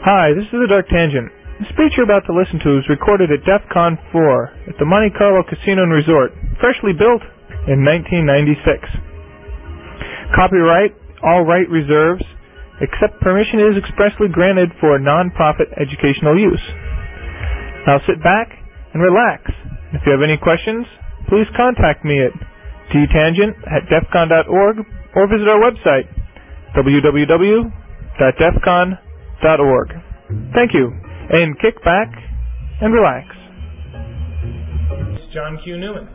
Hi, this is The Dark Tangent. The speech you're about to listen to is recorded at DEF CON 4 at the Monte Carlo Casino and Resort, freshly built in 1996. Copyright, all right reserves, except permission is expressly granted for non-profit educational use. Now sit back and relax. If you have any questions, please contact me at dtangent@defcon.org or visit our website, www.defcon.org. Thank you, and kick back and relax. It's John Q. Newman.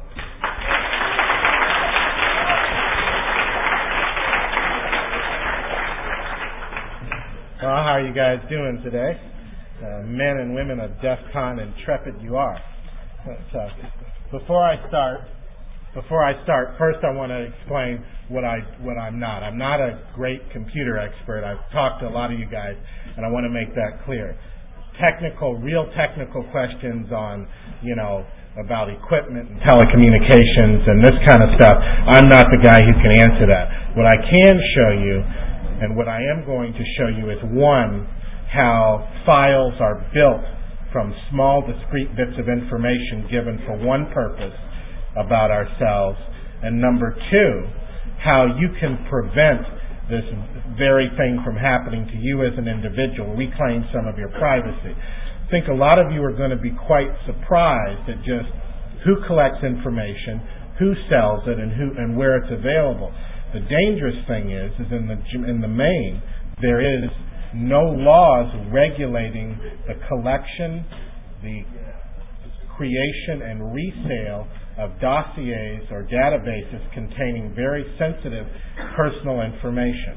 Well, how are you guys doing today? Men and women of DEF CON intrepid you are. Before I start, first I want to explain what I'm not. I'm not a great computer expert. I've talked to a lot of you guys, and I want to make that clear. Real technical questions on, about equipment and telecommunications and this kind of stuff, I'm not the guy who can answer that. What I can show you, and what I am going to show you, is one, how files are built from small discrete bits of information given for one purpose about ourselves, and number two, how you can prevent this very thing from happening to you as an individual, reclaim some of your privacy. I think a lot of you are going to be quite surprised at just who collects information, who sells it, and where it's available. The dangerous thing is in the main, there is no laws regulating the collection, the creation and resale of dossiers or databases containing very sensitive personal information.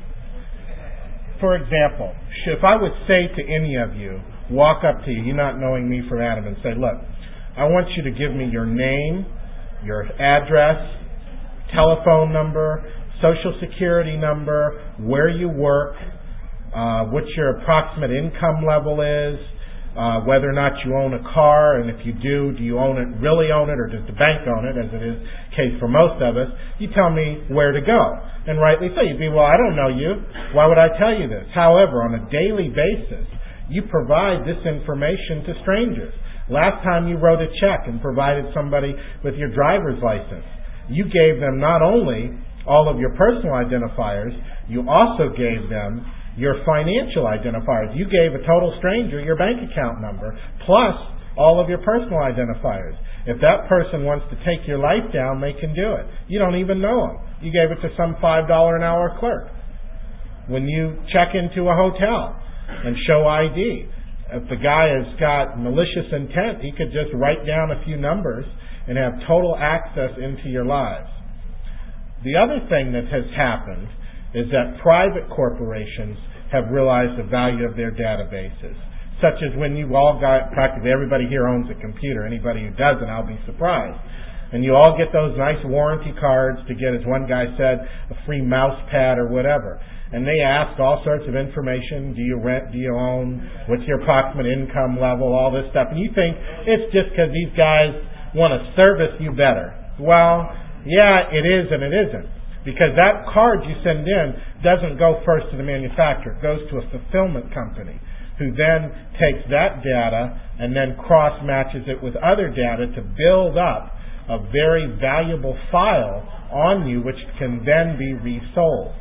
For example, if I would say to any of you, walk up to you not knowing me from Adam, and say, look, I want you to give me your name, your address, telephone number, social security number, where you work, what your approximate income level is, whether or not you own a car, and if you do you really own it, or does the bank own it, as it is the case for most of us. You tell me where to go. And rightly so. You'd be, well, I don't know you. Why would I tell you this? However, on a daily basis, you provide this information to strangers. Last time you wrote a check and provided somebody with your driver's license, you gave them not only all of your personal identifiers, you also gave them your financial identifiers. You gave a total stranger your bank account number, plus all of your personal identifiers. If that person wants to take your life down, they can do it. You don't even know them. You gave it to some $5 an hour clerk. When you check into a hotel and show ID, if the guy has got malicious intent, he could just write down a few numbers and have total access into your lives. The other thing that has happened is that private corporations have realized the value of their databases, such as when you all got, practically everybody here owns a computer. Anybody who doesn't, I'll be surprised. And you all get those nice warranty cards to get, as one guy said, a free mouse pad or whatever. And they ask all sorts of information. Do you rent? Do you own? What's your approximate income level? All this stuff. And you think it's just because these guys want to service you better. Well, yeah, it is and it isn't. Because that card you send in doesn't go first to the manufacturer. It goes to a fulfillment company who then takes that data and then cross-matches it with other data to build up a very valuable file on you, which can then be resold.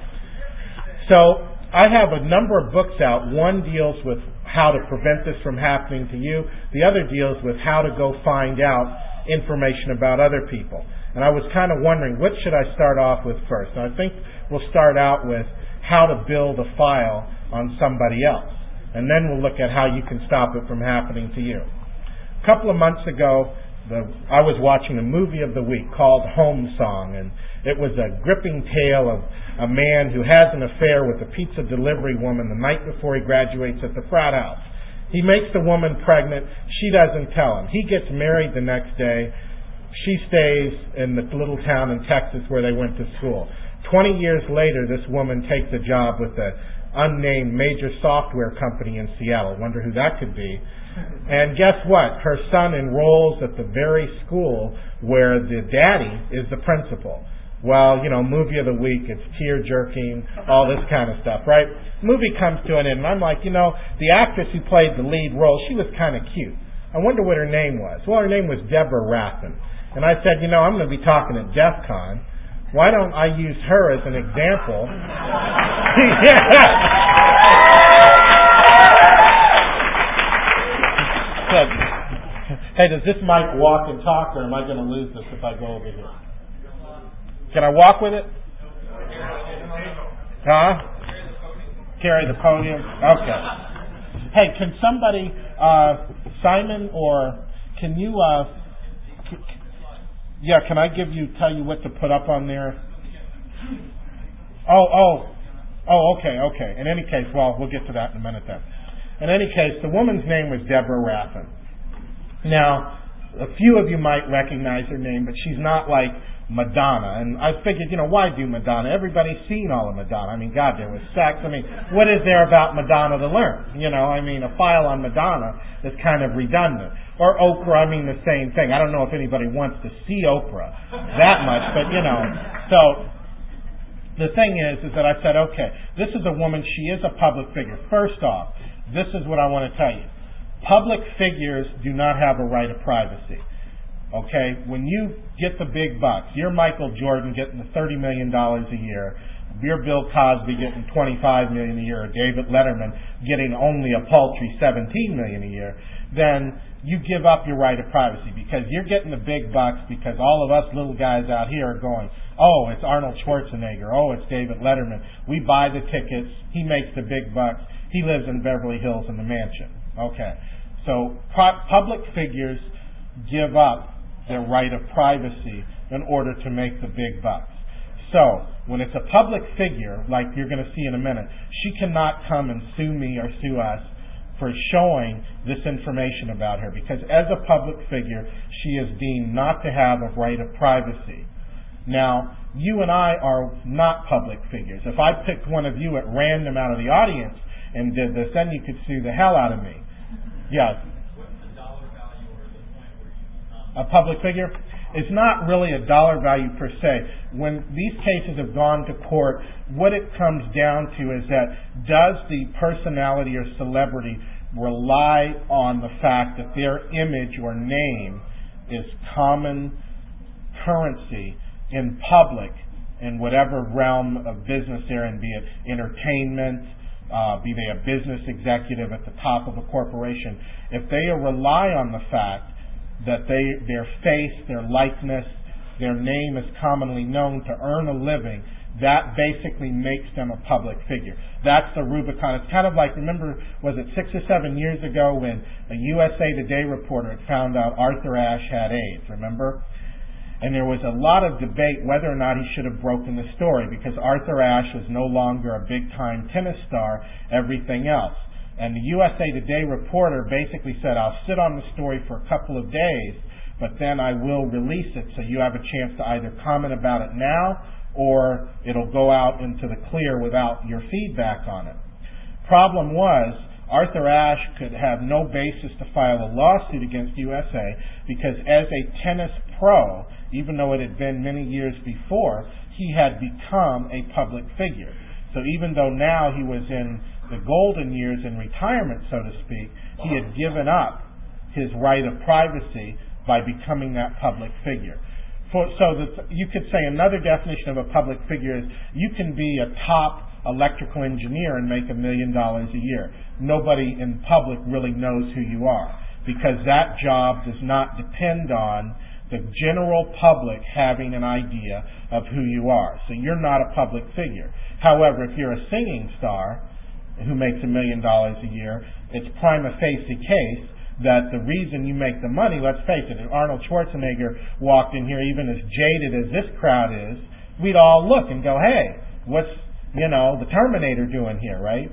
So I have a number of books out. One deals with how to prevent this from happening to you. The other deals with how to go find out information about other people. And I was kind of wondering, what should I start off with first? And I think we'll start out with how to build a file on somebody else. And then we'll look at how you can stop it from happening to you. A couple of months ago, I was watching a movie of the week called Home Song, and it was a gripping tale of a man who has an affair with a pizza delivery woman the night before he graduates at the frat house. He makes the woman pregnant. She doesn't tell him. He gets married the next day. She stays in the little town in Texas where they went to school. 20 years later, this woman takes a job with an unnamed major software company in Seattle. Wonder who that could be. And guess what? Her son enrolls at the very school where the daddy is the principal. Well, movie of the week, it's tear-jerking, all this kind of stuff, right? Movie comes to an end, and I'm like, the actress who played the lead role, she was kind of cute. I wonder what her name was. Well, her name was Deborah Raffin. And I said, I'm going to be talking at DEF CON. Why don't I use her as an example? Hey, does this mic walk and talk, or am I going to lose this if I go over here? Can I walk with it? Huh? Carry the podium? Okay. Hey, can somebody, Simon, or can you, can I tell you what to put up on there? Okay. In any case, we'll get to that in a minute then. In any case, the woman's name was Deborah Raffin. Now, a few of you might recognize her name, but she's not like Madonna. And I figured, why do Madonna? Everybody's seen all of Madonna. I mean, God, there was sex. I mean, what is there about Madonna to learn? A file on Madonna is kind of redundant. Or Oprah, the same thing. I don't know if anybody wants to see Oprah that much, but, So, the thing is that I said, okay, this is a woman, she is a public figure. First off, this is what I want to tell you. Public figures do not have a right of privacy. Okay? When you get the big bucks, you're Michael Jordan getting the $30 million a year, you're Bill Cosby getting $25 million a year, or David Letterman getting only a paltry $17 million a year, then you give up your right of privacy because you're getting the big bucks because all of us little guys out here are going, oh, it's Arnold Schwarzenegger, oh, it's David Letterman. We buy the tickets, he makes the big bucks, he lives in Beverly Hills in the mansion. Okay. So public figures give up their right of privacy in order to make the big bucks. So when it's a public figure, like you're going to see in a minute, she cannot come and sue me or sue us for showing this information about her because as a public figure, she is deemed not to have a right of privacy. Now, you and I are not public figures. If I picked one of you at random out of the audience and did this, then you could sue the hell out of me. Yeah. What's the dollar value or the point where you A public figure? It's not really a dollar value per se. When these cases have gone to court, what it comes down to is that does the personality or celebrity rely on the fact that their image or name is common currency in public in whatever realm of business they're in, be it entertainment, be they a business executive at the top of a corporation. If they rely on the fact that their face, their likeness, their name is commonly known to earn a living, that basically makes them a public figure. That's the Rubicon. It's kind of like, remember, was it 6 or 7 years ago when a USA Today reporter had found out Arthur Ashe had AIDS, remember? And there was a lot of debate whether or not he should have broken the story because Arthur Ashe was no longer a big-time tennis star, everything else. And the USA Today reporter basically said, I'll sit on the story for a couple of days, but then I will release it so you have a chance to either comment about it now or it'll go out into the clear without your feedback on it. Problem was, Arthur Ashe could have no basis to file a lawsuit against USA because as a tennis pro, even though it had been many years before, he had become a public figure. So even though now he was in the golden years in retirement, so to speak, he had given up his right of privacy by becoming that public figure. You could say another definition of a public figure is you can be a top electrical engineer and make $1 million a year. Nobody in public really knows who you are because that job does not depend on the general public having an idea of who you are. So you're not a public figure. However, if you're a singing star who makes $1 million a year, it's prima facie case that the reason you make the money, let's face it, if Arnold Schwarzenegger walked in here, even as jaded as this crowd is, we'd all look and go, hey, what's, the Terminator doing here, right?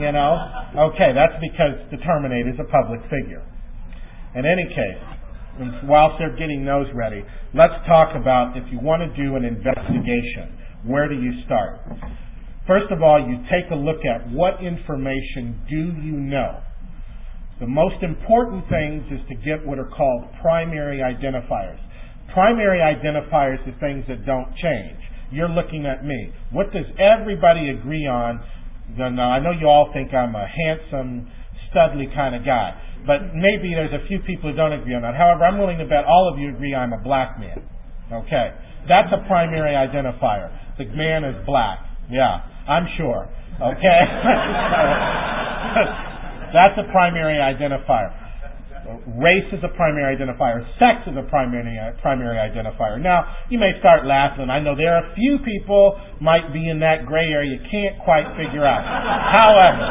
Okay, that's because the Terminator's a public figure. In any case, whilst they're getting those ready, let's talk about if you want to do an investigation, where do you start? First of all, you take a look at what information do you know. The most important things is to get what are called primary identifiers. Primary identifiers are things that don't change. you're looking at me. What does everybody agree on? Now, I know you all think I'm a handsome, studly kind of guy, but maybe there's a few people who don't agree on that. However, I'm willing to bet all of you agree I'm a black man. Okay. That's a primary identifier. The man is black. Yeah, I'm sure. Okay? That's a primary identifier. Race is a primary identifier. Sex is a primary identifier. Now, you may start laughing. I know there are a few people might be in that gray area you can't quite figure out. However,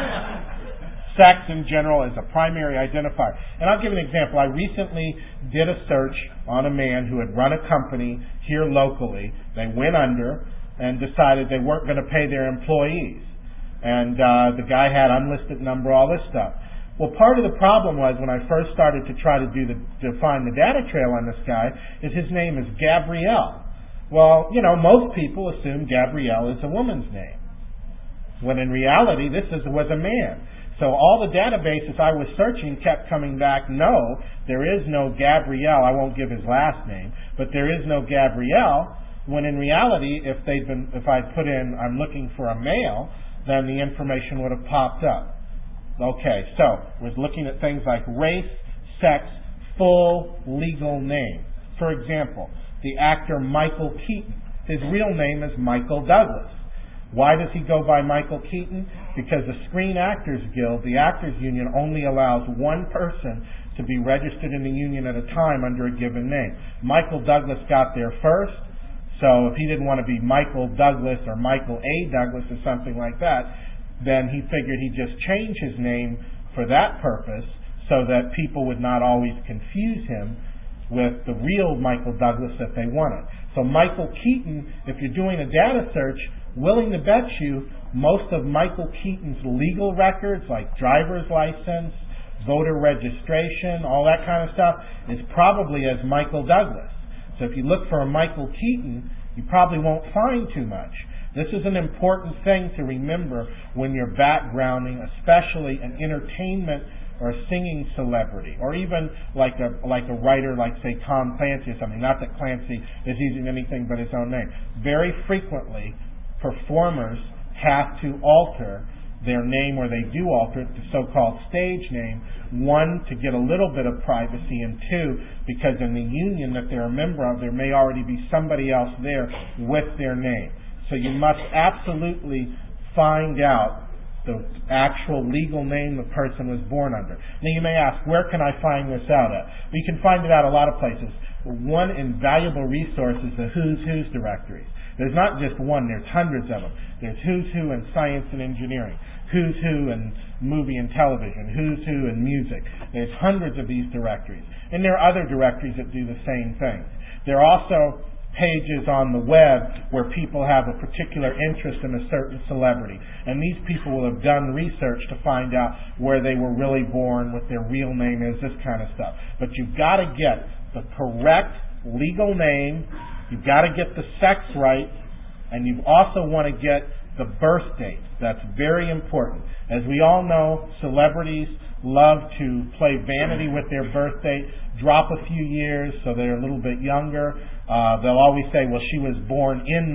sex in general is a primary identifier. And I'll give an example. I recently did a search on a man who had run a company here locally. They went under and decided they weren't going to pay their employees. And the guy had unlisted number, all this stuff. Well, part of the problem was when I first started to try to find the data trail on this guy is his name is Gabrielle. Well, most people assume Gabrielle is a woman's name, when in reality this was a man. So all the databases I was searching kept coming back, no, there is no Gabrielle. I won't give his last name, but there is no Gabrielle. When in reality, if I put in I'm looking for a male, then the information would have popped up. Okay, so we're looking at things like race, sex, full legal name. For example, the actor Michael Keaton. His real name is Michael Douglas. Why does he go by Michael Keaton? Because the Screen Actors Guild, the Actors Union, only allows one person to be registered in the union at a time under a given name. Michael Douglas got there first, so if he didn't want to be Michael Douglas or Michael A. Douglas or something like that, then he figured he'd just change his name for that purpose so that people would not always confuse him with the real Michael Douglas that they wanted. So Michael Keaton, if you're doing a data search, willing to bet you most of Michael Keaton's legal records, like driver's license, voter registration, all that kind of stuff, is probably as Michael Douglas. So if you look for a Michael Keaton, you probably won't find too much. This is an important thing to remember when you're backgrounding, especially an entertainment or a singing celebrity, or even like a writer like, say, Tom Clancy or something. Not that Clancy is using anything but his own name. Very frequently, performers have to alter their name, or they do alter it, the so-called stage name, one, to get a little bit of privacy, and two, because in the union that they're a member of, there may already be somebody else there with their name. So you must absolutely find out the actual legal name the person was born under. Now you may ask, where can I find this out at? Well, you can find it out a lot of places. One invaluable resource is the Who's Who's directory. There's not just one, there's hundreds of them. There's Who's Who in science and engineering, Who's Who in movie and television, Who's Who in music. There's hundreds of these directories. And there are other directories that do the same thing. There are also pages on the web where people have a particular interest in a certain celebrity. And these people will have done research to find out where they were really born, what their real name is, this kind of stuff. But you've got to get the correct legal name, you've got to get the sex right, and you also want to get the birth date. That's very important. As we all know, celebrities love to play vanity with their birth date, drop a few years so they're a little bit younger. They'll always say, well, she was born in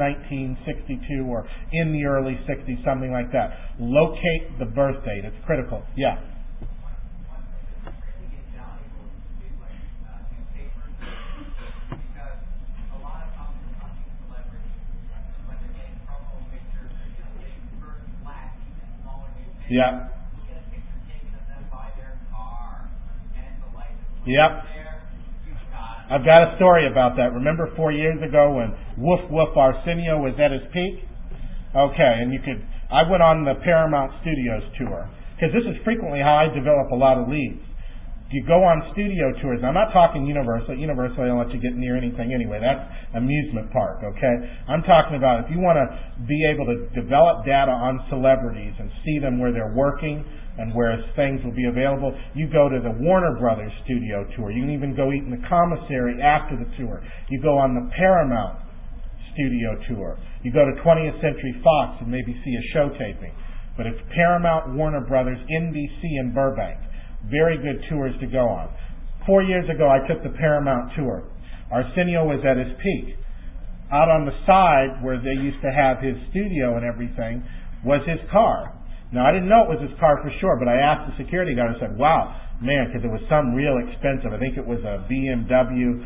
1962 or in the early 60s, something like that. Locate the birth date. It's critical. Yeah. Yeah. Yep. I've got a story about that. Remember 4 years ago when Woof Woof Arsenio was at his peak? Okay, and I went on the Paramount Studios tour, because this is frequently how I develop a lot of leads. You go on studio tours. I'm not talking Universal. Universal, they don't let you get near anything anyway. That's amusement park, okay? I'm talking about if you want to be able to develop data on celebrities and see them where they're working and where things will be available, you go to the Warner Brothers studio tour. You can even go eat in the commissary after the tour. You go on the Paramount studio tour. You go to 20th Century Fox and maybe see a show taping. But it's Paramount, Warner Brothers, NBC, and Burbank. Very good tours to go on. 4 years ago, I took the Paramount tour. Arsenio was at his peak. out on the side where they used to have his studio and everything was his car. Now, I didn't know it was his car for sure, but I asked the security guard. I said, wow, man, because it was some real expensive. I think it was a BMW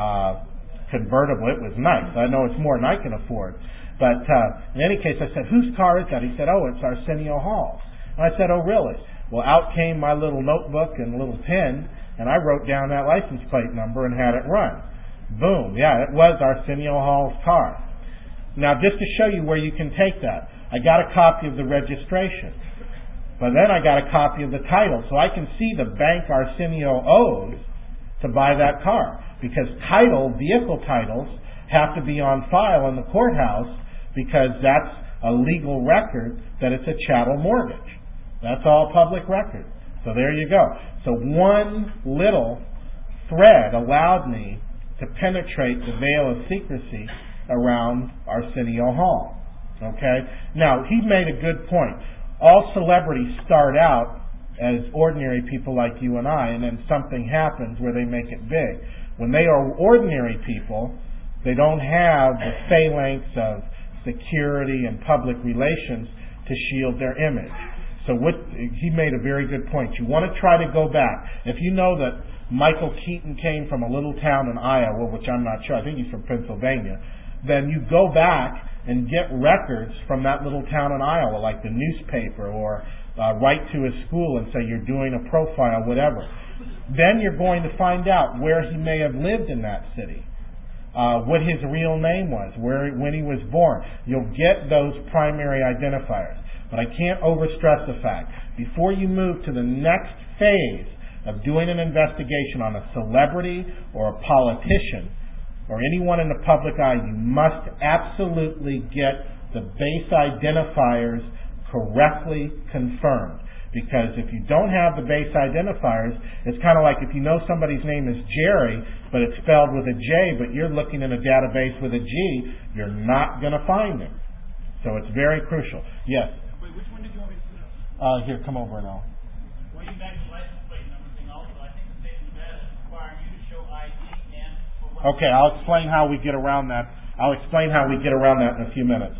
convertible. It was nice. I know it's more than I can afford. But in any case, I said, whose car is that? He said, oh, it's Arsenio Hall's. And I said, oh, really? Well, out came my little notebook and little pen, and I wrote down that license plate number and had it run. Boom. Yeah, it was Arsenio Hall's car. Now, just to show you where you can take that, I got a copy of the registration. But then I got a copy of the title, so I can see the bank Arsenio owes to buy that car. Because vehicle titles, have to be on file in the courthouse because that's a legal record that it's a chattel mortgage. That's all public record. So there you go. So one little thread allowed me to penetrate the veil of secrecy around Arsenio Hall. Okay? Now, he made a good point. All celebrities start out as ordinary people like you and I, and then something happens where they make it big. When they are ordinary people, they don't have the phalanx of security and public relations to shield their image. So he made a very good point. You want to try to go back. If you know that Michael Keaton came from a little town in Iowa, which I'm not sure, I think he's from Pennsylvania, then you go back and get records from that little town in Iowa, like the newspaper, or write to his school and say you're doing a profile, whatever. Then you're going to find out where he may have lived in that city, what his real name was, when he was born. You'll get those primary identifiers. But I can't overstress the fact, before you move to the next phase of doing an investigation on a celebrity or a politician or anyone in the public eye, you must absolutely get the base identifiers correctly confirmed. Because if you don't have the base identifiers, it's kind of like if you know somebody's name is Jerry, but it's spelled with a J, but you're looking in a database with a G, you're not going to find them. So it's very crucial. Yes? Wait, which one did you want me to Here, come over now. Well, you back the license plate number thing also. I think the state of Nevada is requiring you to show ID and... Okay, I'll explain how we get around that. In a few minutes.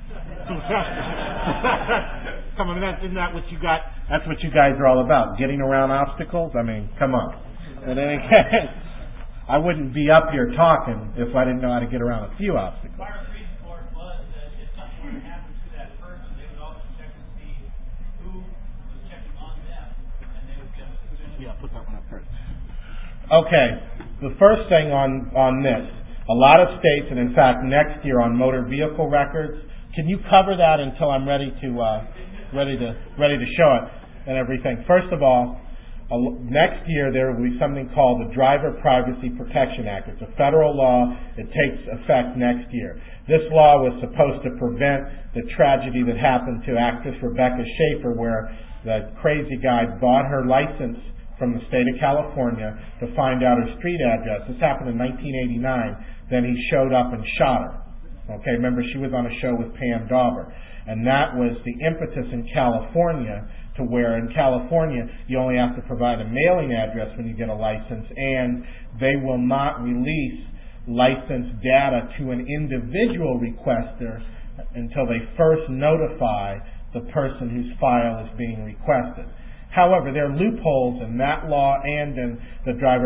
Come on, isn't that what you got? That's what you guys are all about, getting around obstacles? I mean, come on. In any case, I wouldn't be up here talking if I didn't know how to get around a few obstacles. Our reason for it was that if something were to happen to that person, they would also check to see who was checking on them, and they would get a decision. Yeah, put that one up first. Okay, the first thing on this, a lot of states, and in fact next year on motor vehicle records, can you cover that until I'm ready to show it and everything? First of all, next year there will be something called the Driver Privacy Protection Act. It's a federal law. It takes effect next year. This law was supposed to prevent the tragedy that happened to actress Rebecca Schaefer, where the crazy guy bought her license from the state of California to find out her street address. This happened in 1989. Then he showed up and shot her. Okay, remember she was on a show with Pam Dauber. And that was the impetus in California, to where in California you only have to provide a mailing address when you get a license, and they will not release license data to an individual requester until they first notify the person whose file is being requested. However, there are loopholes in that law and in the Driver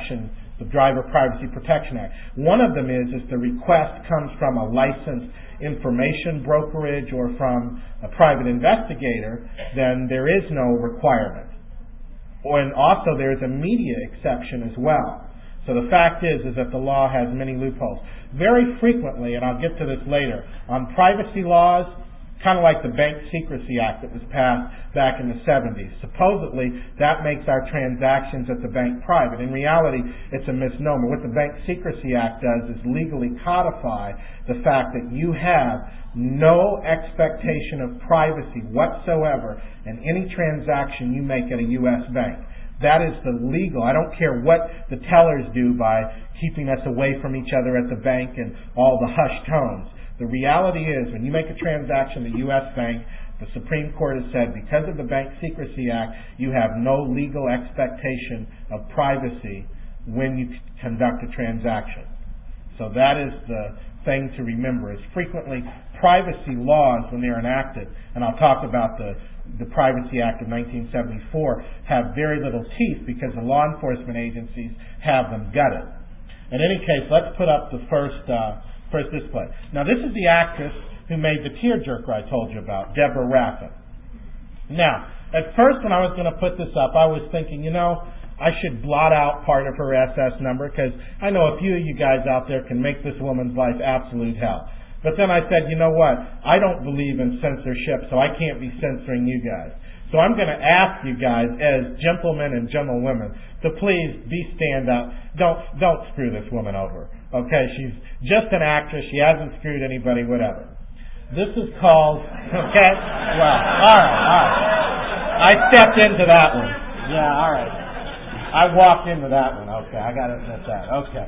Privacy Protection Act. One of them is the request comes from a licensed information brokerage or from a private investigator, then there is no requirement. And also there is a media exception as well. So the fact is that the law has many loopholes. Very frequently, and I'll get to this later, on privacy laws, kind of like the Bank Secrecy Act that was passed back in the 70s. Supposedly, that makes our transactions at the bank private. In reality, it's a misnomer. What the Bank Secrecy Act does is legally codify the fact that you have no expectation of privacy whatsoever in any transaction you make at a U.S. bank. That is the legal. I don't care what the tellers do by keeping us away from each other at the bank and all the hushed tones. The reality is, when you make a transaction at a U.S. bank, the Supreme Court has said because of the Bank Secrecy Act, you have no legal expectation of privacy when you conduct a transaction. So that is the thing to remember is frequently privacy laws, when they're enacted, and I'll talk about the Privacy Act of 1974, have very little teeth because the law enforcement agencies have them gutted. In any case, let's put up the first display. Now, this is the actress who made the tearjerker I told you about, Deborah Raffin. Now, at first when I was going to put this up, I was thinking, I should blot out part of her SS number because I know a few of you guys out there can make this woman's life absolute hell. But then I said, you know what? I don't believe in censorship, so I can't be censoring you guys. So I'm going to ask you guys, as gentlemen and gentlewomen, to please stand up. Don't screw this woman over. Okay? She's just an actress. She hasn't screwed anybody, whatever. This is called, okay? Well, all right. I stepped into that one. Yeah, all right. I walked into that one. Okay, I got to admit that. Okay.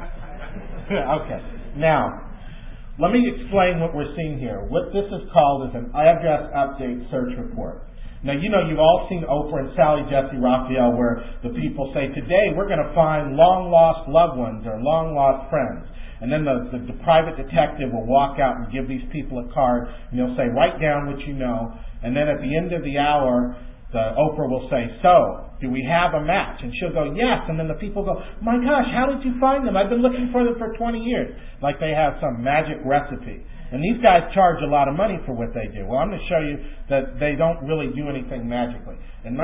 Okay. Now, let me explain what we're seeing here. What this is called is an address update search report. Now, you've all seen Oprah and Sally Jesse Raphael where the people say, today we're going to find long-lost loved ones or long-lost friends. And then the private detective will walk out and give these people a card, and they'll say, write down what you know. And then at the end of the hour, Oprah will say, so, do we have a match? And she'll go, yes. And then the people go, my gosh, how did you find them? I've been looking for them for 20 years. Like they have some magic recipe. And these guys charge a lot of money for what they do. Well, I'm going to show you that they don't really do anything magically. In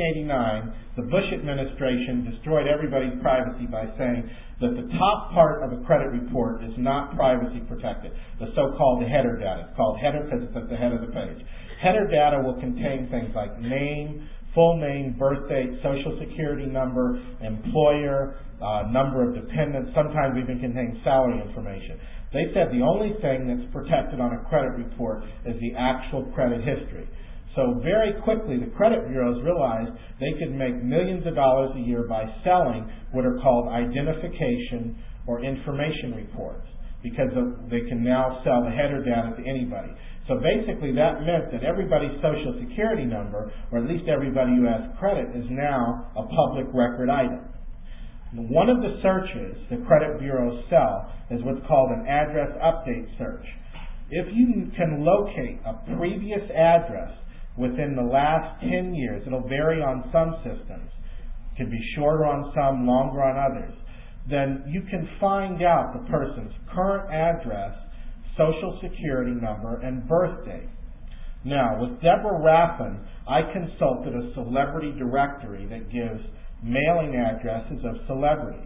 1989, the Bush administration destroyed everybody's privacy by saying that the top part of a credit report is not privacy protected, the so-called header data. It's called header because it's at the head of the page. Header data will contain things like name, full name, birth date, social security number, employer, number of dependents, sometimes even contain salary information. They said the only thing that's protected on a credit report is the actual credit history. So very quickly, the credit bureaus realized they could make millions of dollars a year by selling what are called identification or information reports, because they can now sell the header data to anybody. So basically that meant that everybody's social security number, or at least everybody who has credit, is now a public record item. One of the searches the credit bureaus sell is what's called an address update search. If you can locate a previous address within the last 10 years, it'll vary on some systems, it can be shorter on some, longer on others, then you can find out the person's current address, social security number, and birth date. Now, with Deborah Raffin, I consulted a celebrity directory that gives mailing addresses of celebrities.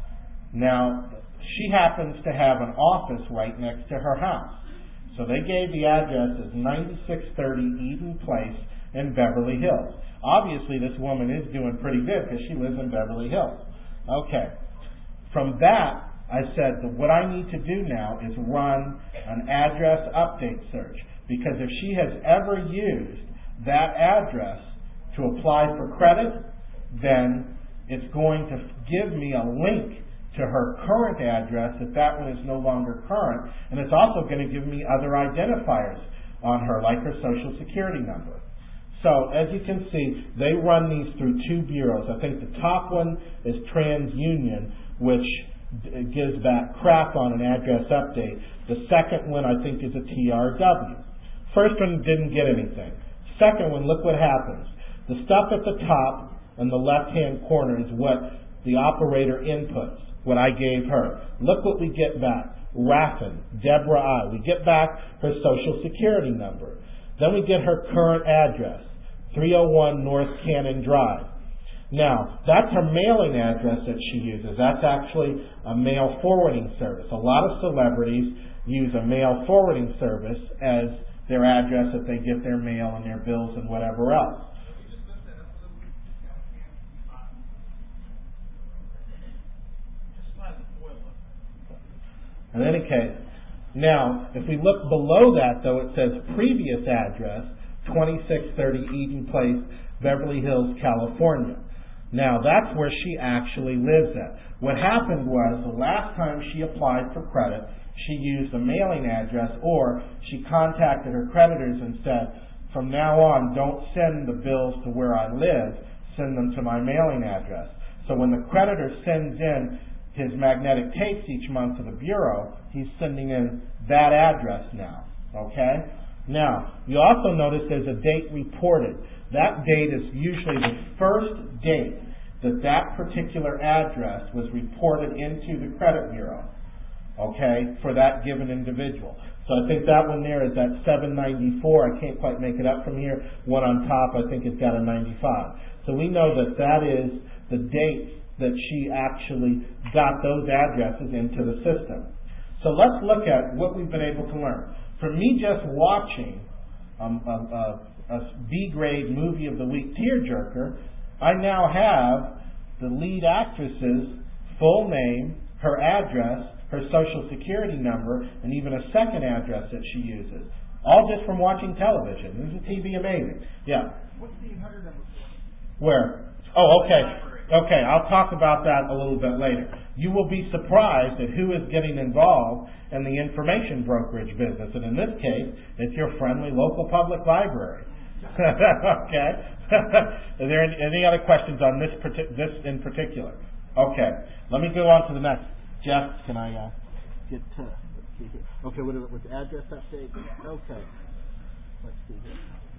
Now, she happens to have an office right next to her house. So they gave the address as 9630 Eden Place in Beverly Hills. Obviously, this woman is doing pretty good because she lives in Beverly Hills. Okay. From that, I said that what I need to do now is run an address update search, because if she has ever used that address to apply for credit, then it's going to give me a link to her current address if that one is no longer current, and it's also going to give me other identifiers on her, like her social security number. So, as you can see, they run these through two bureaus. I think the top one is TransUnion, which gives back crap on an address update. The second one, I think, is a TRW. First one didn't get anything. Second one, look what happens. The stuff at the top in the left-hand corner is what the operator inputs, what I gave her. Look what we get back. Raffin, Deborah I. We get back her social security number. Then we get her current address, 301 North Cannon Drive. Now, that's her mailing address that she uses. That's actually a mail forwarding service. A lot of celebrities use a mail forwarding service as their address that they get their mail and their bills and whatever else. In any case, now, if we look below that, though, it says previous address, 2630 Eden Place, Beverly Hills, California. Now, that's where she actually lives at. What happened was, the last time she applied for credit, she used a mailing address, or she contacted her creditors and said, from now on, don't send the bills to where I live, send them to my mailing address. So when the creditor sends in his magnetic tapes each month to the Bureau, he's sending in that address now. Okay? Now, you also notice there's a date reported. That date is usually the first date that particular address was reported into the credit bureau, okay, for that given individual. So I think that one there is at 794. I can't quite make it up from here. One on top, I think it's got a 95. So we know that is the date that she actually got those addresses into the system. So let's look at what we've been able to learn. For me, just watching a B-grade movie of the week tearjerker, I now have the lead actress's full name, her address, her social security number, and even a second address that she uses. All just from watching television. Isn't TV amazing? Yeah. What's the 100 number for? Where? Oh, okay. Okay, I'll talk about that a little bit later. You will be surprised at who is getting involved in the information brokerage business. And in this case, it's your friendly local public library. Okay? Are there any other questions on this in particular? Okay. Let me go on to the next. Jeff, can I get to... Let's see here. Okay, with the address update? Okay. Let's see here.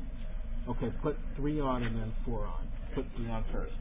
Okay, put 3 on and then 4 on. Put 3 on first.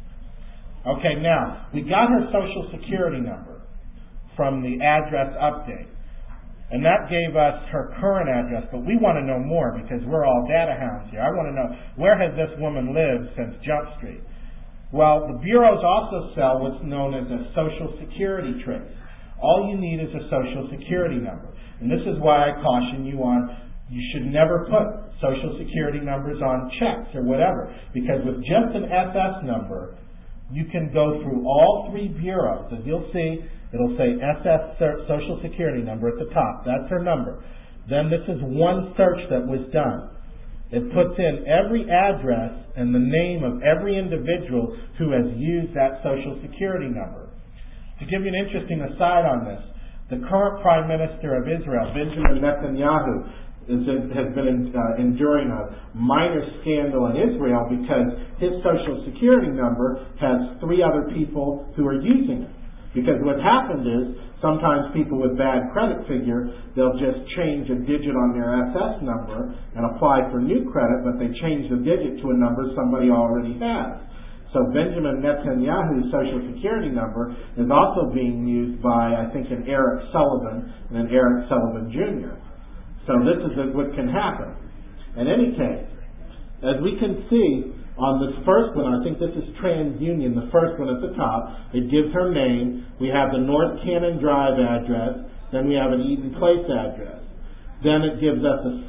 Okay, now, we got her social security number from the address update. And that gave us her current address, but we want to know more because we're all data hounds here. I want to know, where has this woman lived since Jump Street? Well, the bureaus also sell what's known as a social security trace. All you need is a social security number. And this is why I caution you on, you should never put social security numbers on checks or whatever, because with just an SS number, you can go through all 3 bureaus. As you'll see, it'll say SS Social Security number at the top. That's her number. Then this is one search that was done. It puts in every address and the name of every individual who has used that Social Security number. To give you an interesting aside on this, the current Prime Minister of Israel, Benjamin Netanyahu, has been enduring a minor scandal in Israel because his Social Security number has 3 other people who are using it. Because what happened is, sometimes people with bad credit figure, they'll just change a digit on their SS number and apply for new credit, but they change the digit to a number somebody already has. So Benjamin Netanyahu's Social Security number is also being used by, I think, an Eric Sullivan and an Eric Sullivan Jr. So this is what can happen. In any case, as we can see on this first one, I think this is TransUnion, the first one at the top. It gives her name. We have the North Cannon Drive address. Then we have an Eden Place address. Then it gives us a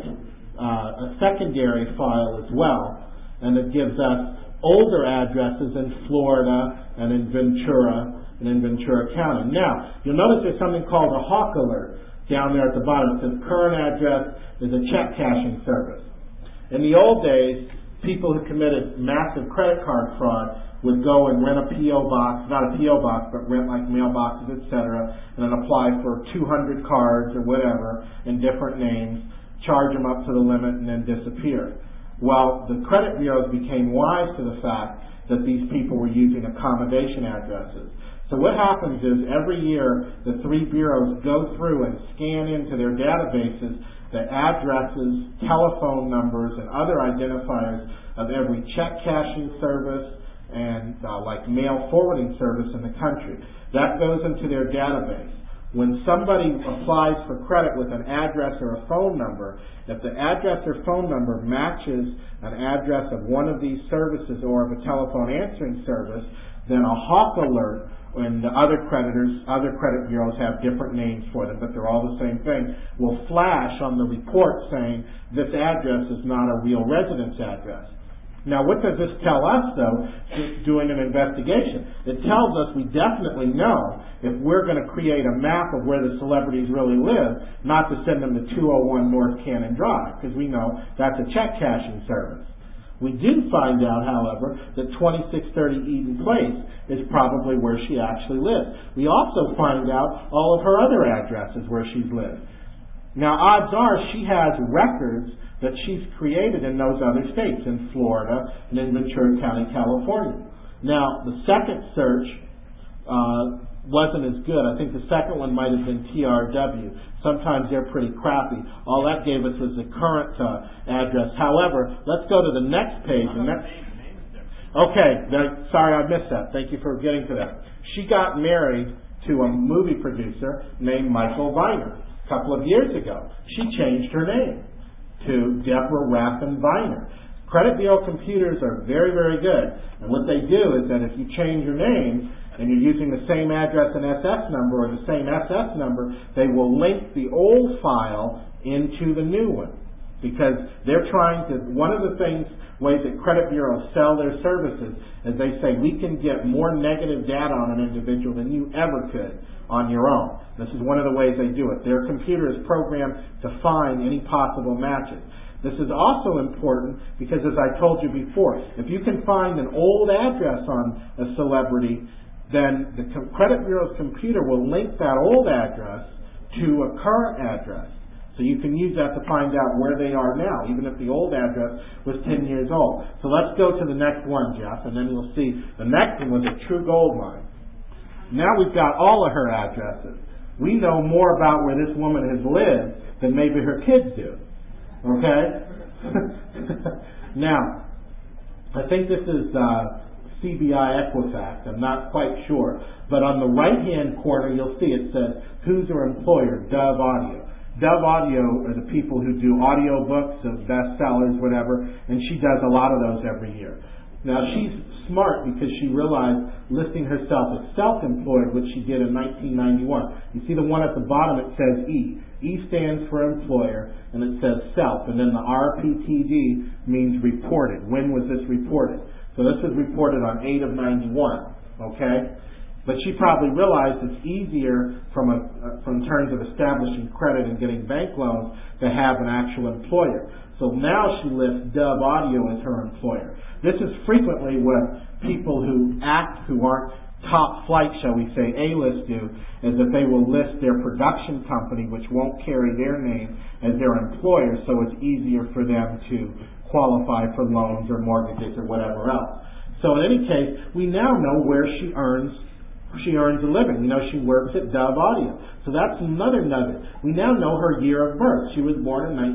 secondary file as well, and it gives us older addresses in Florida and in Ventura County. Now, you'll notice there's something called a hawk alert down there at the bottom. It says current address is a check cashing service. In the old days, people who committed massive credit card fraud would go and rent a P.O. box, not a P.O. box, but rent like mailboxes, etc., and then apply for 200 cards or whatever in different names, charge them up to the limit, and then disappear. Well, the credit bureaus became wise to the fact that these people were using accommodation addresses. So what happens is every year the 3 bureaus go through and scan into their databases the addresses, telephone numbers, and other identifiers of every check cashing service and like mail forwarding service in the country. That goes into their database. When somebody applies for credit with an address or a phone number, if the address or phone number matches an address of one of these services or of a telephone answering service, then a hawk alert, when the other credit bureaus have different names for them, but they're all the same thing, will flash on the report saying this address is not a real residence address. Now, what does this tell us, though, doing an investigation? It tells us we definitely know if we're going to create a map of where the celebrities really live, not to send them to 201 North Cannon Drive, because we know that's a check cashing service. We do find out, however, that 2630 Eden Place is probably where she actually lives. We also find out all of her other addresses where she's lived. Now, odds are she has records that she's created in those other states, in Florida and in Ventura County, California. Now, the second search wasn't as good. I think the second one might have been TRW. Sometimes they're pretty crappy. All that gave us was the current address. However, let's go to the next page. Sorry, I missed that. Thank you for getting to that. She got married to a movie producer named Michael Viner a couple of years ago. She changed her name to Deborah Raffin Viner. Credit Bureau computers are very, very good. And what they do is that if you change your name and you're using the same address and SS number or the same SS number, they will link the old file into the new one. Because they're trying to, one of the ways that credit bureaus sell their services is they say, we can get more negative data on an individual than you ever could on your own. This is one of the ways they do it. Their computer is programmed to find any possible matches. This is also important because, as I told you before, if you can find an old address on a celebrity, then the credit bureau's computer will link that old address to a current address. So you can use that to find out where they are now, even if the old address was 10 years old. So let's go to the next one, Jeff, and then you'll see the next one was a true gold mine. Now we've got all of her addresses. We know more about where this woman has lived than maybe her kids do. Okay? Now, I think this is CBI Equifax. I'm not quite sure. But on the right-hand corner, you'll see it says, who's her employer? Dove Audio. Dove Audio are the people who do audio books of bestsellers, whatever, and she does a lot of those every year. Now, she's smart because she realized listing herself as self-employed, which she did in 1991. You see the one at the bottom, it says E. E stands for employer, and it says self, and then the RPTD means reported. When was this reported? So this was reported on 8 of 91, okay? But she probably realized it's easier from terms of establishing credit and getting bank loans to have an actual employer. So now she lists Dove Audio as her employer. This is frequently what people who aren't top flight, shall we say, A-list do, is that they will list their production company, which won't carry their name, as their employer, so it's easier for them to qualify for loans or mortgages or whatever else. So in any case, we now know where she earns a living. We know she works at Dove Audio. So that's another nugget. We now know her year of birth. She was born in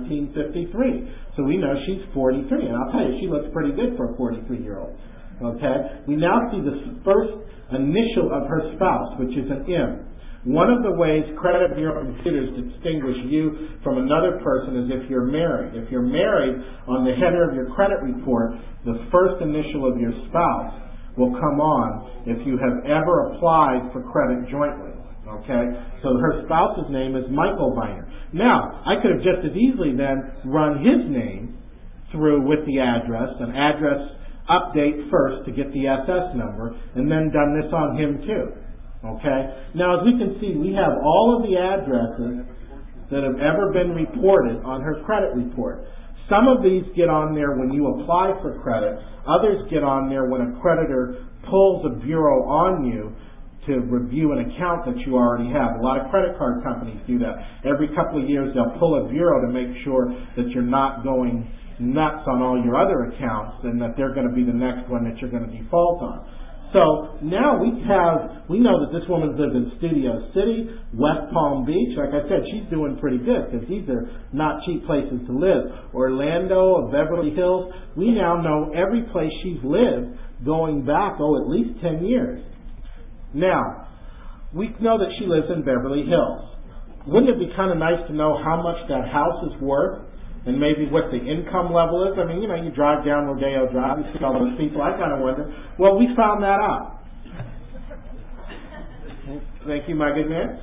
1953. So we know she's 43. And I'll tell you, she looks pretty good for a 43-year-old. Okay? We now see the first initial of her spouse, which is an M. One of the ways credit bureau computers distinguish you from another person is if you're married. If you're married, on the header of your credit report, the first initial of your spouse will come on if you have ever applied for credit jointly. Okay? So her spouse's name is Michael Viner. Now, I could have just as easily then run his name through with the address, an address update first to get the SS number, and then done this on him too. Okay? Now, as we can see, we have all of the addresses that have ever been reported on her credit report. Some of these get on there when you apply for credit. Others get on there when a creditor pulls a bureau on you to review an account that you already have. A lot of credit card companies do that. Every couple of years they'll pull a bureau to make sure that you're not going nuts on all your other accounts and that they're going to be the next one that you're going to default on. So now we know that this woman's lived in Studio City, West Palm Beach. Like I said, she's doing pretty good because these are not cheap places to live. Orlando, Beverly Hills. We now know every place she's lived going back, at least 10 years. Now, we know that she lives in Beverly Hills. Wouldn't it be kind of nice to know how much that house is worth? And maybe what the income level is. I mean, you drive down Rodeo Drive, you see all those people. I kind of wonder. Well, we found that out. Thank you, my good man.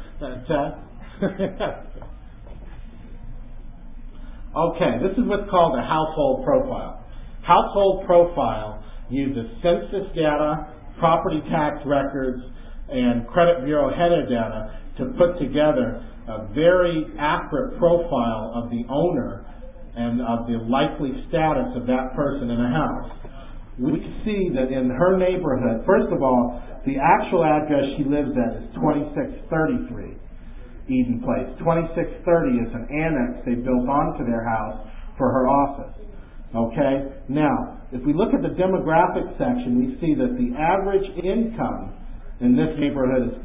Okay, this is what's called a household profile. Household profile uses census data, property tax records, and credit bureau header data to put together a very accurate profile of the owner and of the likely status of that person in a house. We see that in her neighborhood, first of all, the actual address she lives at is 2633 Eden Place. 2630 is an annex they built onto their house for her office. Okay? Now, if we look at the demographic section, we see that the average income in this neighborhood is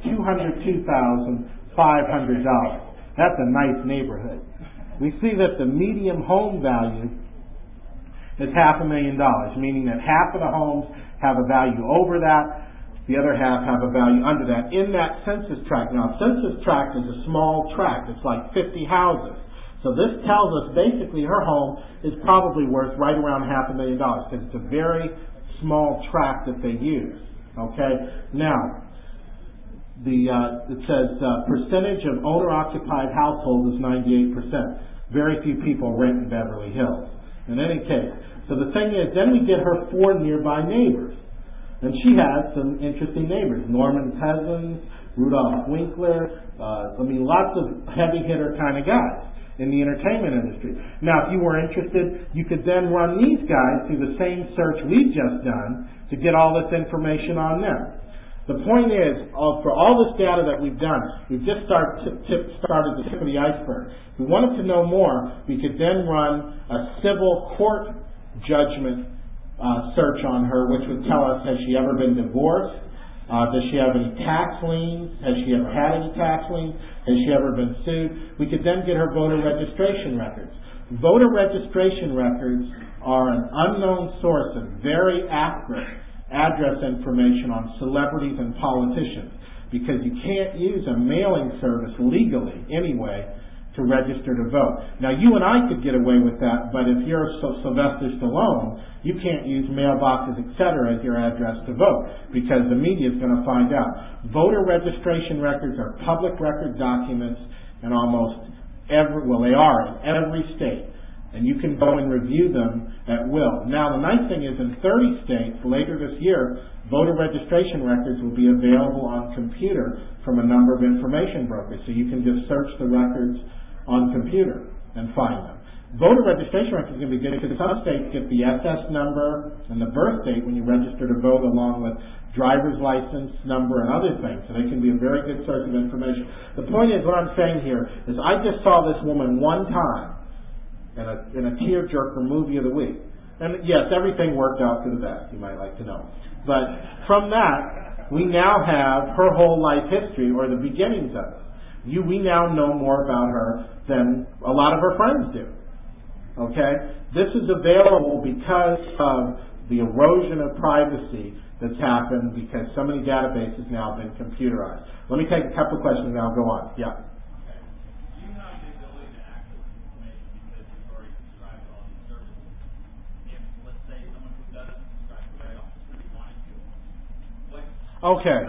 $202,500. That's a nice neighborhood. We see that the median home value is $500,000, meaning that half of the homes have a value over that, the other half have a value under that. In that census tract, now census tract is a small tract, it's like 50 houses. So this tells us basically her home is probably worth right around $500,000 because it's a very small tract that they use. Okay? Now, it says percentage of owner-occupied households is 98%. Very few people rent in Beverly Hills. In any case, so the thing is, then we get her 4 nearby neighbors. And she has some interesting neighbors. Norman Cousins, Rudolph Winkler, lots of heavy hitter kind of guys in the entertainment industry. Now, if you were interested, you could then run these guys through the same search we've just done to get all this information on them. The point is, for all this data that we've done, we've just started the tip of the iceberg. If we wanted to know more, we could then run a civil court judgment search on her, which would tell us, has she ever been divorced? Does she have any tax liens? Has she ever had any tax liens? Has she ever been sued? We could then get her voter registration records. Voter registration records are an unknown source of very accurate address information on celebrities and politicians, because you can't use a mailing service legally anyway to register to vote. Now, you and I could get away with that, but if you're Sylvester Stallone, you can't use mailboxes, etc. as your address to vote, because the media is going to find out. Voter registration records are public record documents in almost they are in every state, and you can go and review them at will. Now, the nice thing is, in 30 states, later this year, voter registration records will be available on computer from a number of information brokers, so you can just search the records on computer and find them. Voter registration records can be good because some states get the SS number and the birth date when you register to vote, along with driver's license number and other things, so they can be a very good source of information. The point is, what I'm saying here is, I just saw this woman one time in a tearjerker movie of the week. And yes, everything worked out for the best, you might like to know. But from that, we now have her whole life history, or the beginnings of it. We now know more about her than a lot of her friends do. Okay? This is available because of the erosion of privacy that's happened, because so many databases now have been computerized. Let me take a couple of questions and I'll go on. Yeah. Okay.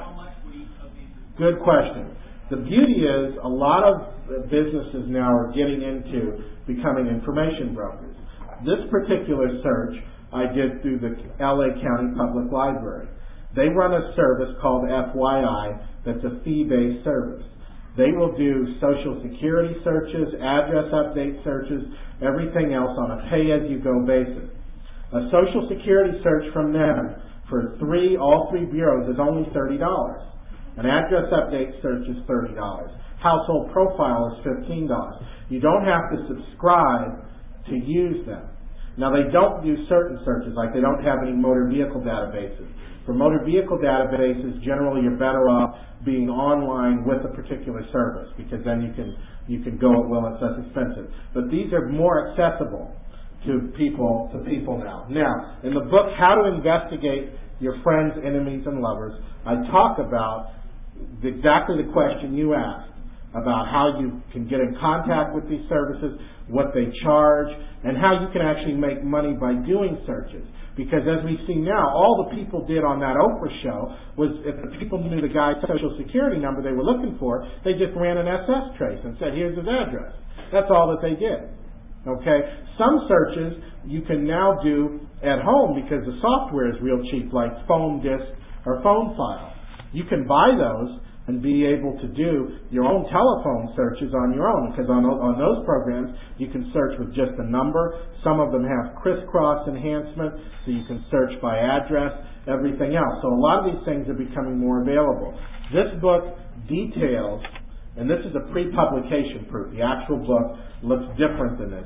Good question. The beauty is, a lot of businesses now are getting into becoming information brokers. This particular search I did through the LA County Public Library. They run a service called FYI that's a fee-based service. They will do Social Security searches, address update searches, everything else on a pay-as-you-go basis. A Social Security search from them for all three bureaus is only $30. An address update search is $30. Household profile is $15. You don't have to subscribe to use them. Now, they don't do certain searches, like they don't have any motor vehicle databases. For motor vehicle databases, generally you're better off being online with a particular service, because then you can go at will and it's less expensive. But these are more accessible to people now. Now, in the book, How to Investigate Your Friends, Enemies, and Lovers, I talk about exactly the question you asked, about how you can get in contact with these services, what they charge, and how you can actually make money by doing searches. Because as we see now, all the people did on that Oprah show was, if the people knew the guy's Social Security number they were looking for, they just ran an SS trace and said, here's his address. That's all that they did. Okay? Some searches you can now do at home because the software is real cheap, like phone disk or phone file. You can buy those and be able to do your own telephone searches on your own, because on those programs you can search with just a number. Some of them have crisscross enhancement, so you can search by address, everything else. So a lot of these things are becoming more available. This book details, and this is a pre-publication proof, the actual book looks different than this,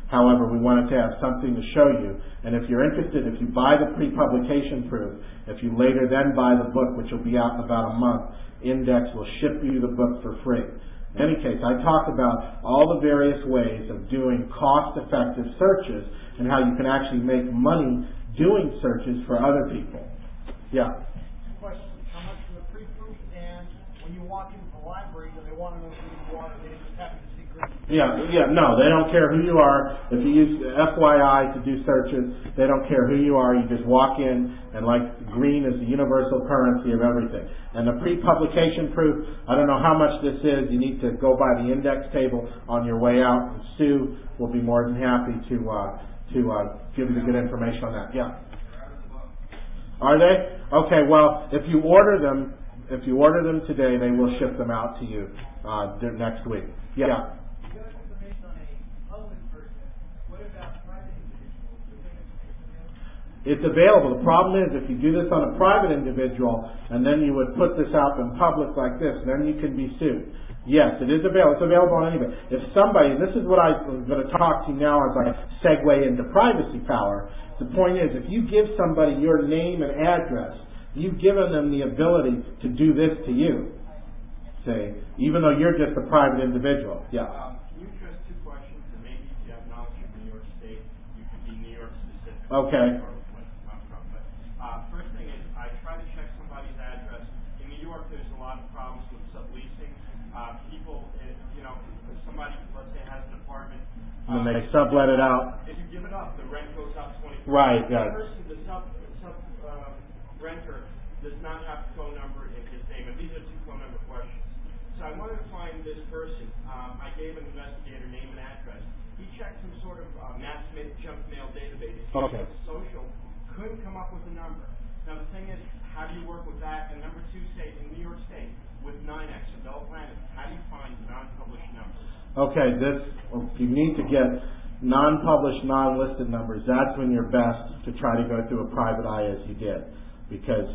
However, we wanted to have something to show you. And if you're interested, if you buy the pre-publication proof, if you later then buy the book, which will be out in about a month, Index will ship you the book for free. In any case, I talk about all the various ways of doing cost-effective searches and how you can actually make money doing searches for other people. Yeah? Question. How much for the pre-proof, and when you walk into the library, do they want to know who you are, or they just happen to see green? No, they don't care who you are. If you use FYI to do searches, they don't care who you are. You just walk in, and like green is the universal currency of everything. And the pre-publication proof, I don't know how much this is. You need to go by the index table on your way out, and Sue will be more than happy to give you the good information on that. Yeah. Are they? Okay. Well, if you order them today, they will ship them out to you next week. Yeah. It's available. The problem is if you do this on a private individual and then you would put this out in public like this, then you can be sued. Yes, it is available. It's available on anybody. If somebody, and this is what I'm going to talk to you now as I segue into privacy power, the point is if you give somebody your name and address, you've given them the ability to do this to you. Say, even though you're just a private individual. Yeah. Can you address two questions? And maybe if you have knowledge of New York State, you could be New York specific. Okay. First thing is, I try to check somebody's address. In New York, there's a lot of problems with subleasing. People, if somebody, let's say, has an apartment, and they sublet it out. If you give it up, the rent goes up 20%. Right. Yeah. The renter does not have a phone number in his name, and these are two phone number questions. So I wanted to find this person. I gave an investigator name and address. He checked some sort of mass junk mail database. Okay. Social couldn't come up with a number. Now the thing is, how do you work with that? And number two, say in New York State with NINEX and Bell Planet, how do you find non-published numbers? Okay, you need to get non-published, non-listed numbers. That's when you're best to try to go through a private eye as you did, because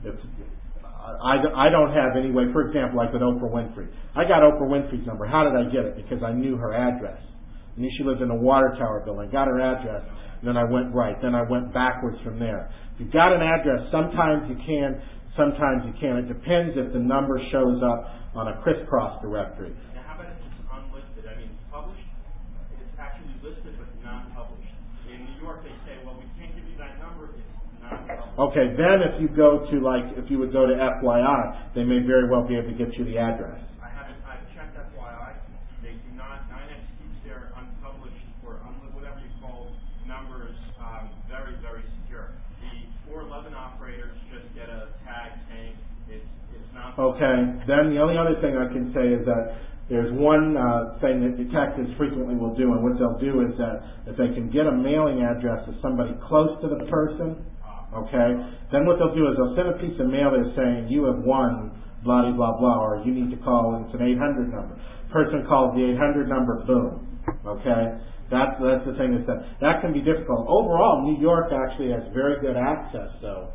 I don't have any way. For example, like with Oprah Winfrey, I got Oprah Winfrey's number. How did I get it? Because I knew her address. I knew she lived in a water tower building. Got her address. Then I went right. Then I went backwards from there. If you've got an address, sometimes you can, sometimes you can't. It depends if the number shows up on a crisscross directory. Now, how about if it's unlisted? I mean, published, it's actually listed but non-published. In New York, they say, well, we can't give you that number. It's non-published. Okay, then if you go to if you would go to FYI, they may very well be able to get you the address. I've checked FYI. They do not. NINEX keeps their unpublished or whatever you call numbers very, very secure. The 411 operators just get a tag saying it's not. Okay, then the only other thing I can say is that there's one thing that detectives frequently will do, and what they'll do is that if they can get a mailing address of somebody close to the person, okay, then what they'll do is they'll send a piece of mail there saying you have won blah blah blah, or you need to call, and it's an 800 number. Person calls the 800 number, boom. Okay, that's the thing that can be difficult. Overall, New York actually has very good access though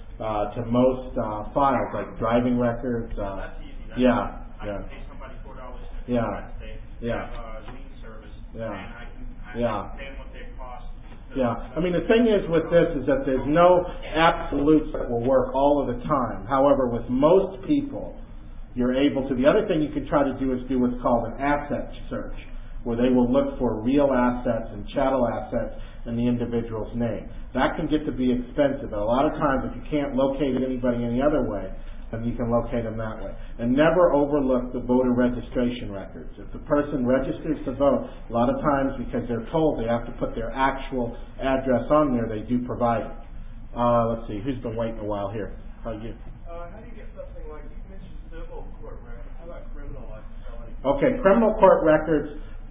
to most files like driving records. That's easy. Yeah. I can pay somebody $4 to Yeah. have a lien service, Yeah. and I can understand what they cost. Yeah, I mean the thing is with this is that there's no absolutes that will work all of the time. However, with most people, you're able to. The other thing you can try to do is do what's called an asset search, where they will look for real assets and chattel assets in the individual's name. That can get to be expensive, but a lot of times if you can't locate anybody any other way, then you can locate them that way. And never overlook the voter registration records. If the person registers to vote, a lot of times because they're told they have to put their actual address on there, they do provide it. Let's see, who's been waiting a while here? How are you? How do you get something like, you mentioned civil court records, how about criminal, like felony? Okay, criminal court records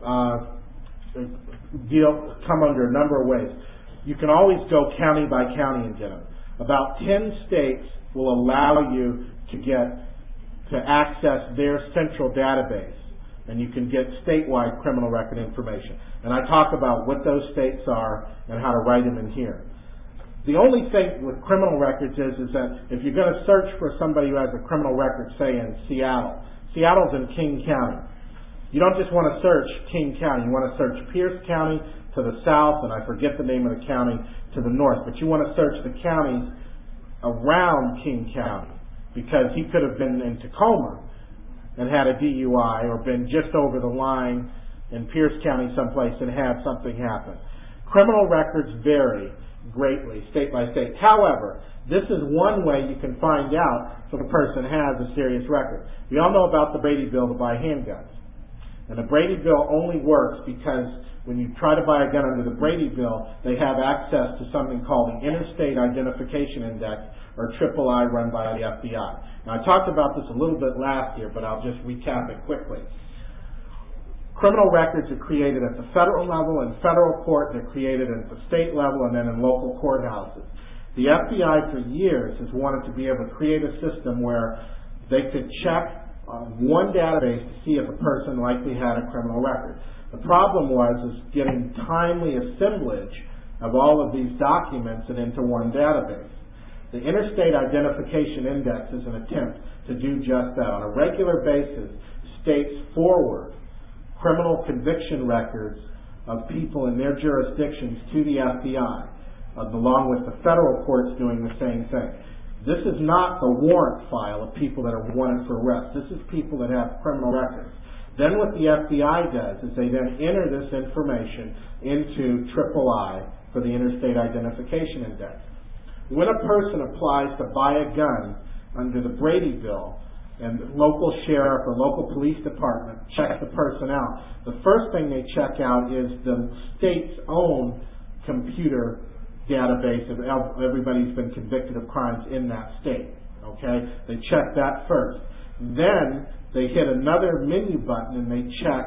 come under a number of ways. You can always go county by county and get them. About 10 states will allow you to access their central database, and you can get statewide criminal record information. And I talk about what those states are and how to write them in here. The only thing with criminal records is that if you're going to search for somebody who has a criminal record, say in Seattle's in King County. You don't just want to search King County. You want to search Pierce County, to the south, and I forget the name of the county to the north. But you want to search the counties around King County, because he could have been in Tacoma and had a DUI, or been just over the line in Pierce County someplace and had something happen. Criminal records vary greatly state by state. However, this is one way you can find out if a person has a serious record. We all know about the Brady Bill to buy handguns. And the Brady Bill only works because when you try to buy a gun under the Brady Bill, they have access to something called the Interstate Identification Index, or III, run by the FBI. Now, I talked about this a little bit last year, but I'll just recap it quickly. Criminal records are created at the federal level, in federal court. They're created at the state level, and then in local courthouses. The FBI for years has wanted to be able to create a system where they could check one database to see if a person likely had a criminal record. The problem was getting timely assemblage of all of these documents and into one database. The Interstate Identification Index is an attempt to do just that. On a regular basis, states forward criminal conviction records of people in their jurisdictions to the FBI, along with the federal courts doing the same thing. This is not the warrant file of people that are wanted for arrest. This is people that have criminal records. Then what the FBI does is they then enter this information into III for the Interstate Identification Index. When a person applies to buy a gun under the Brady Bill, and the local sheriff or local police department checks the person out, the first thing they check out is the state's own computer database of everybody who's been convicted of crimes in that state. Okay? They check that first. Then they hit another menu button and they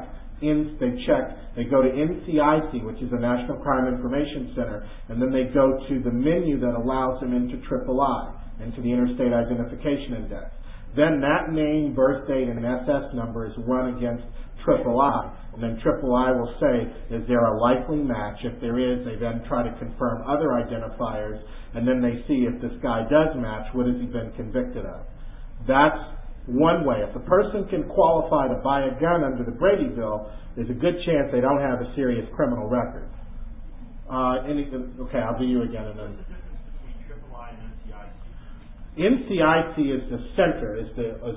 go to NCIC, which is the National Crime Information Center, and then they go to the menu that allows them into III, into the Interstate Identification Index. Then that name, birth date, and SS number is run against III, and then III will say, is there a likely match? If there is, they then try to confirm other identifiers, and then they see if this guy does match, what has he been convicted of. That's one way. If a person can qualify to buy a gun under the Brady Bill, there's a good chance they don't have a serious criminal record. Okay, I'll do you again, and then. NCIC is the center, is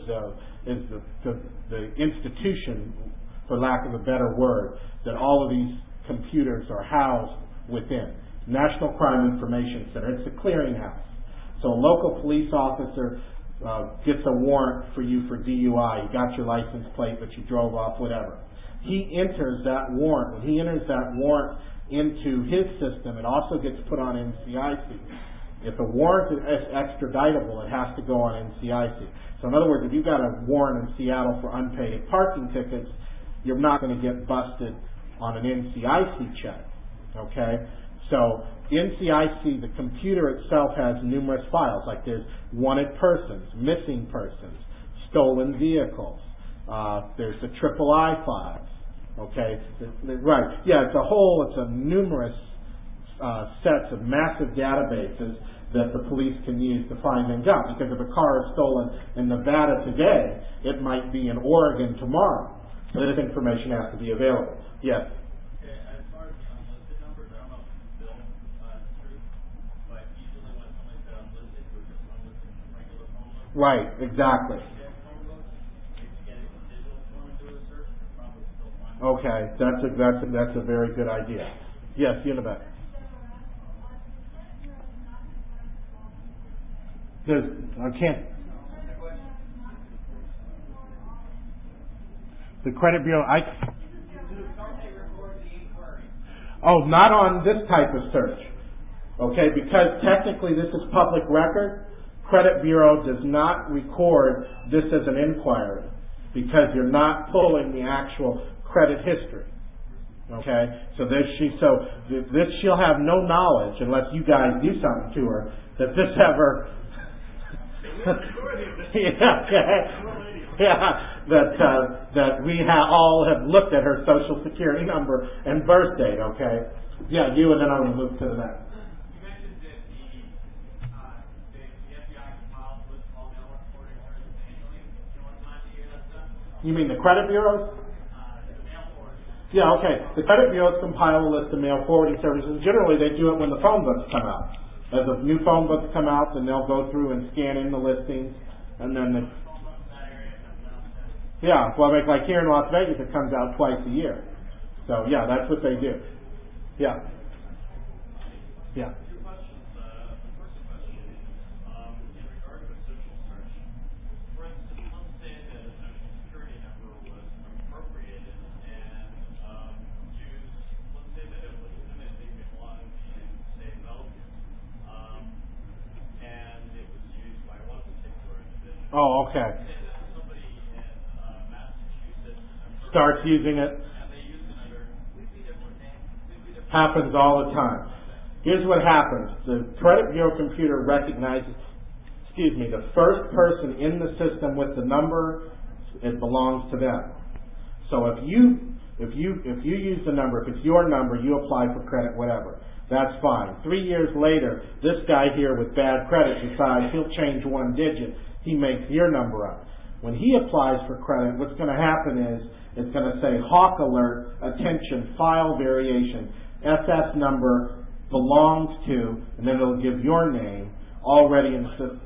the institution, for lack of a better word, that all of these computers are housed within. National Crime Information Center. It's a clearinghouse. So a local police officer gets a warrant for you for DUI. You got your license plate, but you drove off, whatever. He enters that warrant. When he enters that warrant into his system, it also gets put on NCIC. If a warrant is extraditable, it has to go on NCIC. So in other words, if you've got a warrant in Seattle for unpaid parking tickets, you're not going to get busted on an NCIC check. Okay? So NCIC, the computer itself has numerous files, like there's wanted persons, missing persons, stolen vehicles. There's the III files. Okay? Right. Yeah, it's a numerous sets of massive databases that the police can use to find things out. Because if a car is stolen in Nevada today, it might be in Oregon tomorrow. So this information has to be available. Yes? Okay, as far as the unlisted numbers, I don't know if it's still true, but usually when somebody's got unlisted, we're just unlisted regular phone book. Right, exactly. Okay, that's a very good idea. Yes, you in the back. I can't. The credit bureau, not on this type of search. Okay, because technically this is public record. Credit bureau does not record this as an inquiry because you're not pulling the actual credit history. Okay, so this she'll have no knowledge unless you guys do something to her that this ever. That we all have looked at her social security number and birth date. Okay, yeah, you, and then I'm going to move to the next. You mentioned that the FBI compiled with all mail reporting manually. You know what time to hear that stuff? You mean the credit bureaus? The mail force. Yeah, okay. The credit bureaus compile a list of mail forwarding services. Generally, they do it when the phone books come out. As the new phone books come out, then they'll go through and scan in the listings, and then like here in Las Vegas, it comes out twice a year. So yeah, that's what they do. Yeah. Yeah. Two questions. The first question is in regard to a social search. For instance, let's say that a social security number was appropriated and used. Let's say that it legitimately belonged to, say, Belgium, and it was used by one particular individual. Oh, okay. Let's say that somebody in Massachusetts starts using it. and they use it under completely different names, completely different. Happens all the time. Here's what happens. The credit bureau computer recognizes, the first person in the system with the number, it belongs to them. So if you use the number, if it's your number, you apply for credit, whatever. That's fine. 3 years later, this guy here with bad credit decides he'll change one digit. He makes your number up. When he applies for credit, what's going to happen is it's going to say Hawk Alert, attention, file variation, SS number belongs to, and then it'll give your name already in the system.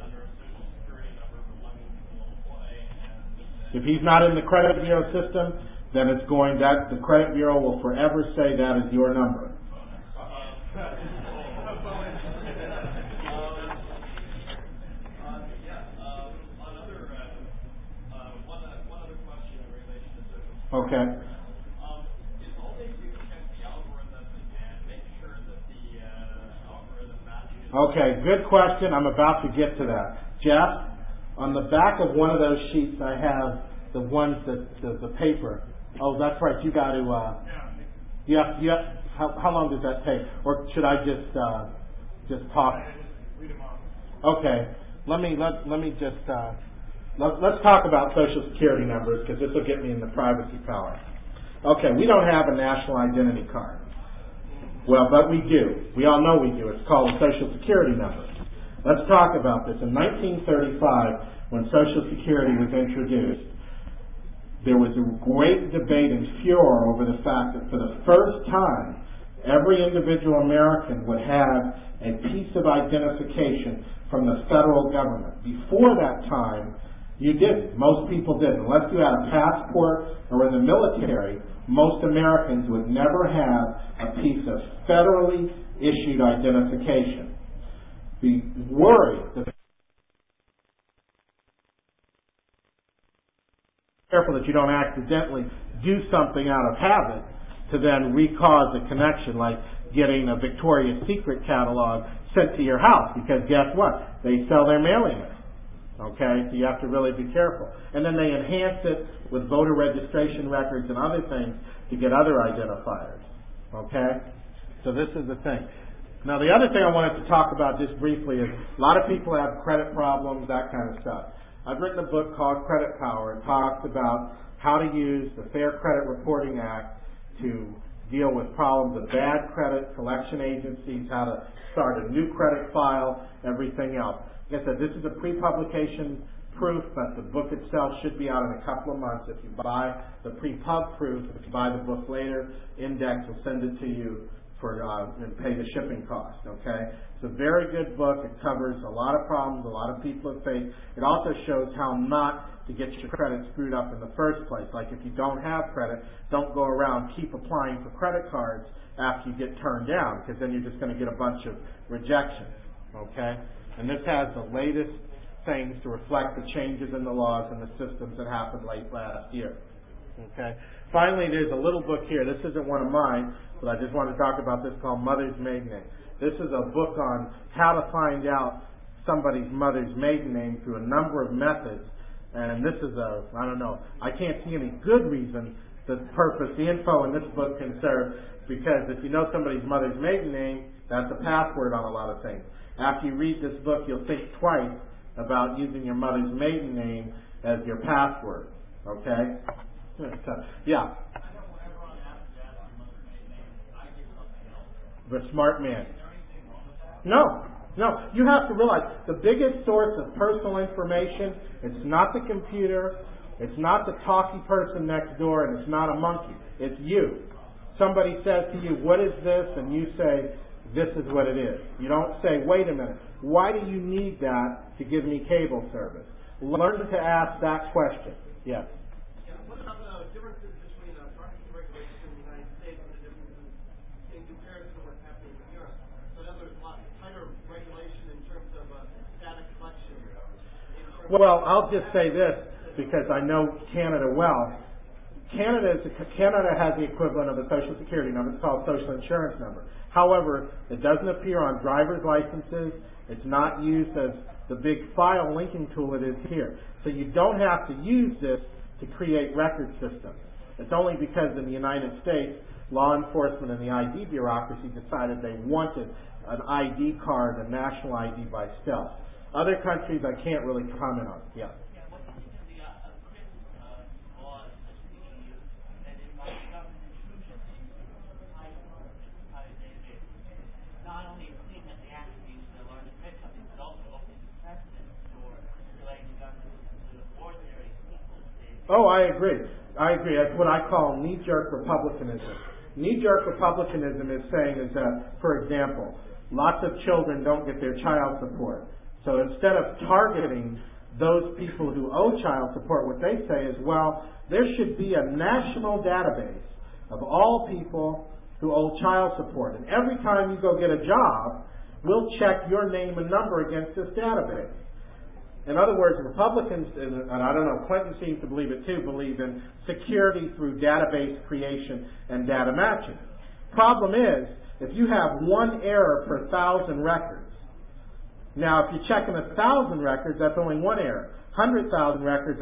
If he's not in the credit bureau system, then it's going that the credit bureau will forever say that is your number. One other question in relation to social. Okay. Is all they do check the algorithm and make sure that the algorithm matches? Okay, good question. I'm about to get to that. Jeff, on the back of one of those sheets, I have the ones that the paper. Oh, that's right. You got to. How long does that take? Or should I just talk? Read them off. Okay. Let me just. Let's talk about Social Security numbers because this will get me in the privacy power. Okay, we don't have a national identity card. Well, but we do. We all know we do. It's called a Social Security number. Let's talk about this. In 1935, when Social Security was introduced, there was a great debate and furor over the fact that for the first time, every individual American would have a piece of identification from the federal government. Before that time, you didn't. Most people didn't. Unless you had a passport or in the military, most Americans would never have a piece of federally issued identification. Be worried. Careful that you don't accidentally do something out of habit to then recause a connection, like getting a Victoria's Secret catalog sent to your house, because guess what? They sell their mailing list. Okay, so you have to really be careful. And then they enhance it with voter registration records and other things to get other identifiers. Okay, so this is the thing. Now the other thing I wanted to talk about just briefly is a lot of people have credit problems, that kind of stuff. I've written a book called Credit Power. It talks about how to use the Fair Credit Reporting Act to deal with problems of bad credit, collection agencies, how to start a new credit file, everything else. Like I said, this is a pre-publication proof, but the book itself should be out in a couple of months. If you buy the pre-pub proof, if you buy the book later, Index will send it to you for and pay the shipping cost. Okay, it's a very good book. It covers a lot of problems a lot of people have faced. It also shows how not to get your credit screwed up in the first place. Like if you don't have credit, don't go around keep applying for credit cards after you get turned down, because then you're just going to get a bunch of rejections. Okay. And this has the latest things to reflect the changes in the laws and the systems that happened late last year. Okay. Finally, there's a little book here. This isn't one of mine, but I just want to talk about this, called Mother's Maiden Name. This is a book on how to find out somebody's mother's maiden name through a number of methods. And this is I can't see any good reason the info in this book can serve, because if you know somebody's mother's maiden name, that's a password on a lot of things. After you read this book, you'll think twice about using your mother's maiden name as your password. Okay? Yeah. The smart man. No. You have to realize the biggest source of personal information, it's not the computer, it's not the talky person next door, and it's not a monkey. It's you. Somebody says to you, what is this? And you say, this is what it is. You don't say, wait a minute, why do you need that to give me cable service? Learn to ask that question. Yes. Yeah, what about the differences between privacy regulations in the United States and the differences in comparison to what's happening in Europe? So in other words, a lot tighter regulation in terms of data collection. Well, I'll just say this because I know Canada well. Canada has the equivalent of a Social Security number. It's called Social Insurance Number. However, it doesn't appear on driver's licenses. It's not used as the big file linking tool it is here. So you don't have to use this to create record systems. It's only because in the United States, law enforcement and the ID bureaucracy decided they wanted an ID card, a national ID by stealth. Other countries I can't really comment on. Yeah. Oh, I agree. That's what I call knee-jerk republicanism. Knee-jerk republicanism is saying is that, for example, lots of children don't get their child support. So instead of targeting those people who owe child support, what they say is, well, there should be a national database of all people who owe child support. And every time you go get a job, we'll check your name and number against this database. In other words, Republicans, and I don't know, Clinton seems to believe it too, believe in security through database creation and data matching. Problem is, if you have one error per 1,000 records, now if you're checking 1,000 records, that's only one error. 100,000 records,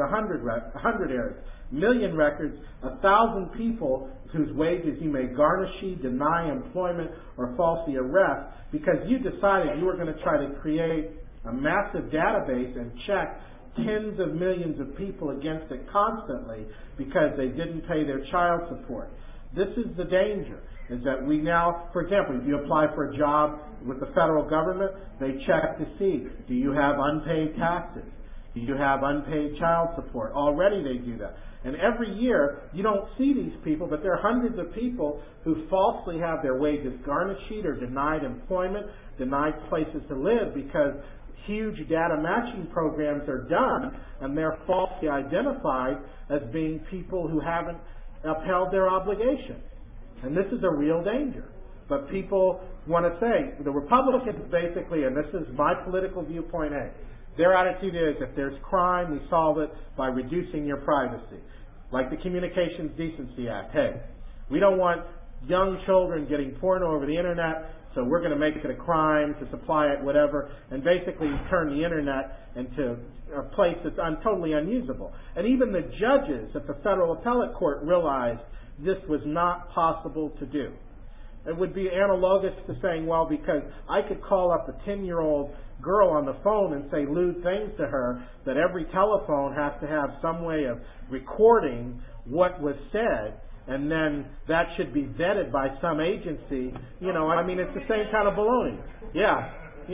100 errors. Million records, 1,000 people whose wages you may garnish, deny employment, or falsely arrest because you decided you were going to try to create a massive database and check tens of millions of people against it constantly because they didn't pay their child support. This is the danger, is that we now, for example, if you apply for a job with the federal government, they check to see, do you have unpaid taxes? Do you have unpaid child support? Already they do that. And every year, you don't see these people, but there are hundreds of people who falsely have their wages garnished or denied employment, denied places to live because huge data matching programs are done and they're falsely identified as being people who haven't upheld their obligations. And this is a real danger. But people want to say, the Republicans basically, and this is my political viewpoint A, their attitude is if there's crime, we solve it by reducing your privacy. Like the Communications Decency Act. Hey, we don't want young children getting porno over the internet, so we're going to make it a crime to supply it, whatever, and basically turn the internet into a place that's totally unusable. And even the judges at the federal appellate court realized this was not possible to do. It would be analogous to saying, well, because I could call up a 10-year-old girl on the phone and say lewd things to her, that every telephone has to have some way of recording what was said, and then that should be vetted by some agency. I mean, it's the same kind of baloney. Yeah,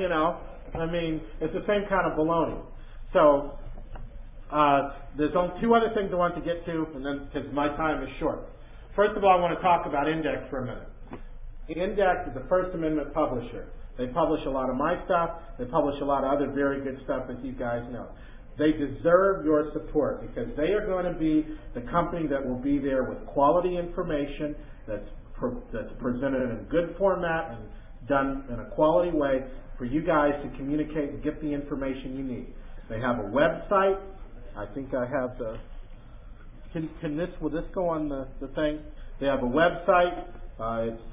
it's the same kind of baloney. So, there's only two other things I want to get to, and then, because my time is short. First of all, I want to talk about Index for a minute. Index is a First Amendment publisher. They publish a lot of my stuff. They publish a lot of other very good stuff, as you guys know. They deserve your support because they are going to be the company that will be there with quality information that's presented in a good format and done in a quality way for you guys to communicate and get the information you need. They have a website. I think I have the... Will this go on the thing? They have a website. It's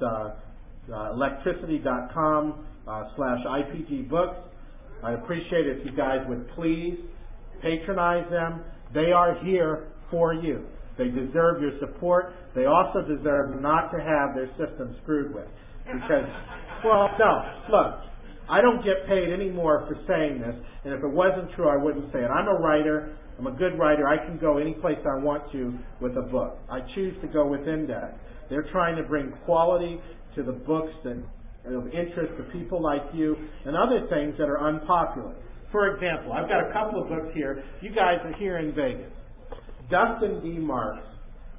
electricity.com/IPGbooks. I'd appreciate it if you guys would please patronize them. They are here for you. They deserve your support. They also deserve not to have their system screwed with. Because, look, I don't get paid any more for saying this, and if it wasn't true, I wouldn't say it. I'm a writer. I'm a good writer. I can go any place I want to with a book. I choose to go with Index. They're trying to bring quality to the books that of interest to people like you and other things that are unpopular. For example, I've got a couple of books here. You guys are here in Vegas. Dustin D. Marks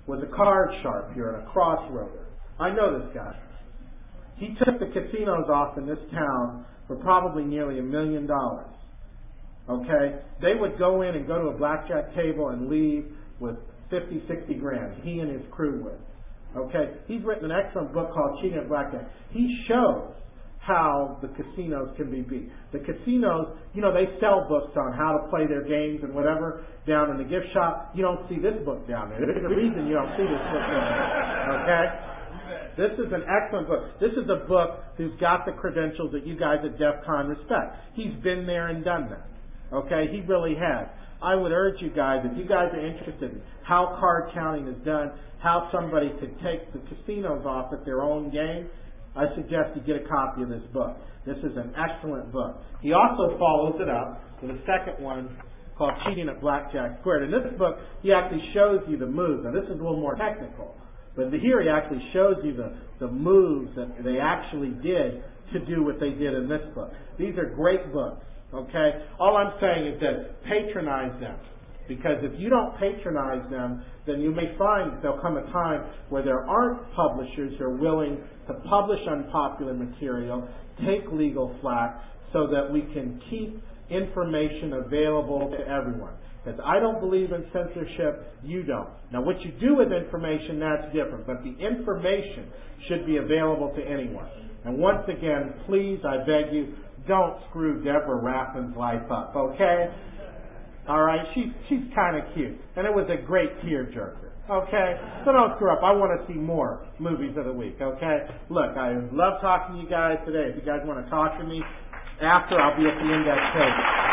was a card sharp here and a crossroader. I know this guy. He took the casinos off in this town for probably nearly $1 million. Okay? They would go in and go to a blackjack table and leave with 50, 60 grand. He and his crew would. Okay? He's written an excellent book called Cheating at Blackjack. He shows how the casinos can be beat. The casinos, they sell books on how to play their games and whatever down in the gift shop. You don't see this book down there. There's a reason you don't see this book down there. Okay? This is an excellent book. This is a book who's got the credentials that you guys at DEF CON respect. He's been there and done that. Okay? He really has. I would urge you guys, if you guys are interested in how card counting is done, how somebody could take the casinos off at their own game, I suggest you get a copy of this book. This is an excellent book. He also follows it up with a second one called Cheating at Blackjack Squared. In this book, he actually shows you the moves. Now, this is a little more technical, but here he actually shows you the moves that they actually did to do what they did in this book. These are great books, okay? All I'm saying is that patronize them. Because if you don't patronize them, then you may find that there'll come a time where there aren't publishers who are willing to publish unpopular material, take legal flack, so that we can keep information available to everyone. Because I don't believe in censorship, you don't. Now what you do with information, that's different. But the information should be available to anyone. And once again, please, I beg you, don't screw Deborah Raffin's life up, okay? All right, she's kind of cute, and it was a great tearjerker. Okay, so don't screw up. I want to see more movies of the week. Okay, look, I love talking to you guys today. If you guys want to talk to me after, I'll be at the index table.